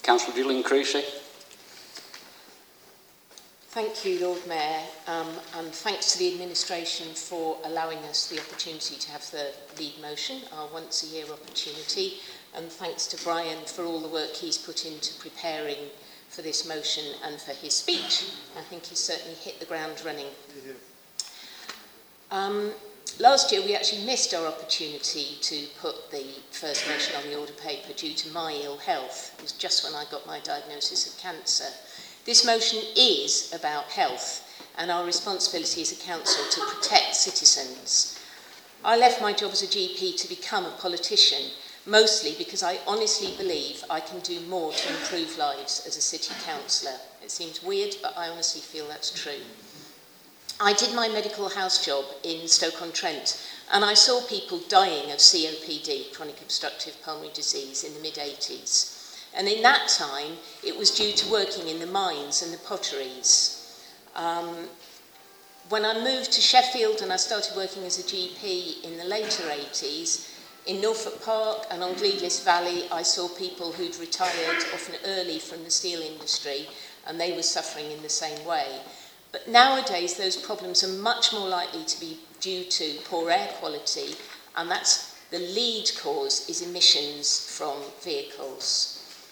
Councillor Julian Creasy. Thank you, Lord Mayor, and thanks to the administration for allowing us the opportunity to have the lead motion, our once-a-year opportunity, and thanks to Brian for all the work he's put into preparing for this motion and for his speech. I think he's certainly hit the ground running. Last year we actually missed our opportunity to put the first motion on the order paper due to my ill health. It was just when I got my diagnosis of cancer. This motion is about health and our responsibility as a council to protect citizens. I left my job as a GP to become a politician, mostly because I honestly believe I can do more to improve lives as a city councillor. It seems weird, but I honestly feel that's true. I did my medical house job in Stoke-on-Trent, and I saw people dying of COPD, chronic obstructive pulmonary disease, in the mid-80s. And in that time, it was due to working in the mines and the potteries. When I moved to Sheffield and I started working as a GP in the later 80s, in Norfolk Park and on Gleadless Valley, I saw people who'd retired often early from the steel industry, and they were suffering in the same way. But nowadays, those problems are much more likely to be due to poor air quality, and that's the lead cause is emissions from vehicles.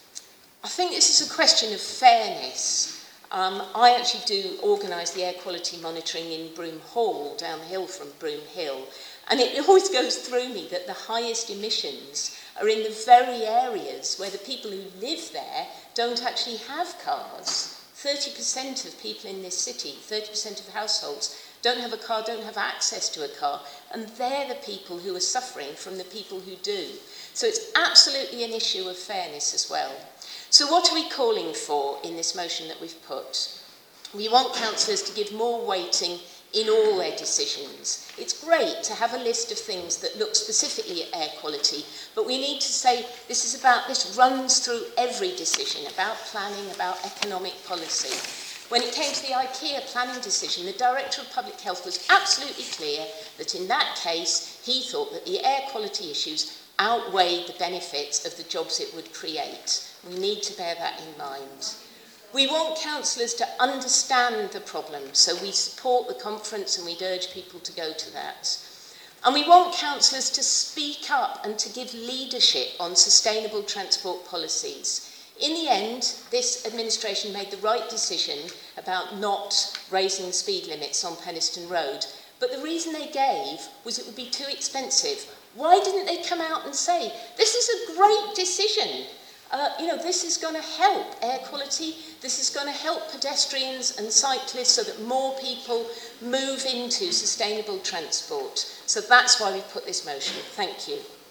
I think this is a question of fairness. I actually do organise the air quality monitoring in Broome Hall, down the hill from Broome Hill, and it always goes through me that the highest emissions are in the very areas where the people who live there don't actually have cars. 30% of people in this city, 30% of households, don't have a car, don't have access to a car, and they're the people who are suffering from the people who do. So it's absolutely an issue of fairness as well. So what are we calling for in this motion that we've put? We want councillors to give more weighting in all their decisions. It's great to have a list of things that look specifically at air quality, but we need to say this runs through every decision, about planning, about economic policy. When it came to the IKEA planning decision, the Director of Public Health was absolutely clear that in that case, he thought that the air quality issues outweighed the benefits of the jobs it would create. We need to bear that in mind. We want councillors to understand the problem, so we support the conference and we'd urge people to go to that. And we want councillors to speak up and to give leadership on sustainable transport policies. In the end, this administration made the right decision about not raising the speed limits on Penistone Road, but the reason they gave was it would be too expensive. Why didn't they come out and say, this is a great decision? This is going to help air quality, this is going to help pedestrians and cyclists so that more people move into sustainable transport. So that's why we put this motion. Thank you.